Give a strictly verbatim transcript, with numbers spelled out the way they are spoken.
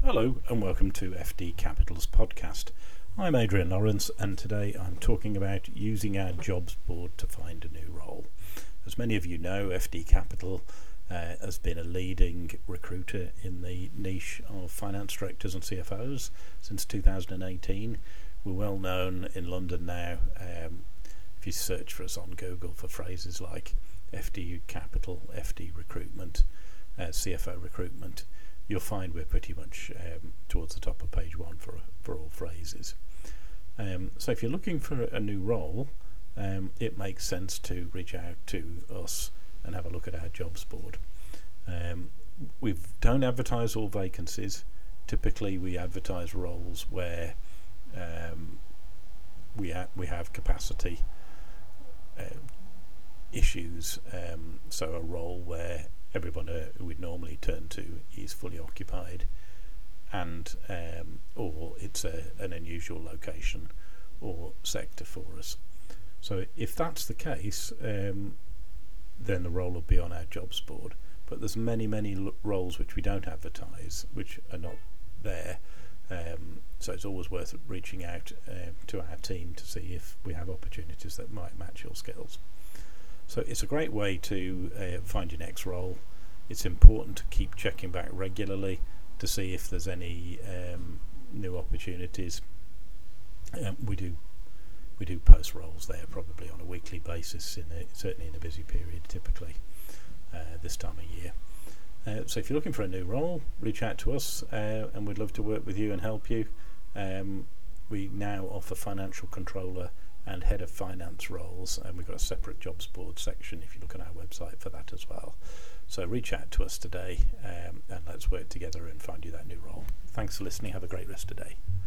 Hello and welcome to F D Capital's podcast. I'm Adrian Lawrence and today I'm talking about using our jobs board to find a new role. As many of you know, F D Capital uh, has been a leading recruiter in the niche of finance directors and C F Os since two thousand eighteen. We're well known in London now. Um, if you search for us on Google for phrases like F D Capital, F D recruitment, uh, C F O recruitment, you'll find we're pretty much um, towards the top of page one for for all phrases. Um, so if you're looking for a new role, um, it makes sense to reach out to us and have a look at our jobs board. Um, we don't advertise all vacancies. Typically we advertise roles where um, we, ha- we have capacity uh, issues, um, so a role where everyone uh, we'd normally turn to is fully occupied, and um, or it's a, an unusual location or sector for us. So if that's the case, um, then the role will be on our jobs board. But there's many, many l- roles which we don't advertise, which are not there. Um, so it's always worth reaching out uh, to our team to see if we have opportunities that might match your skills. So it's a great way to uh, find your next role. It's important to keep checking back regularly to see if there's any um, new opportunities. Um, we do we do post roles there probably on a weekly basis, in a, certainly in a busy period, typically uh, this time of year. Uh, so if you're looking for a new role, reach out to us uh, and we'd love to work with you and help you. Um, we now offer financial controller and head of finance roles, and we've got a separate jobs board section if you look on our website for that as well. So reach out to us today um, and let's work together and find you that new role. Thanks for listening. Have a great rest of the day.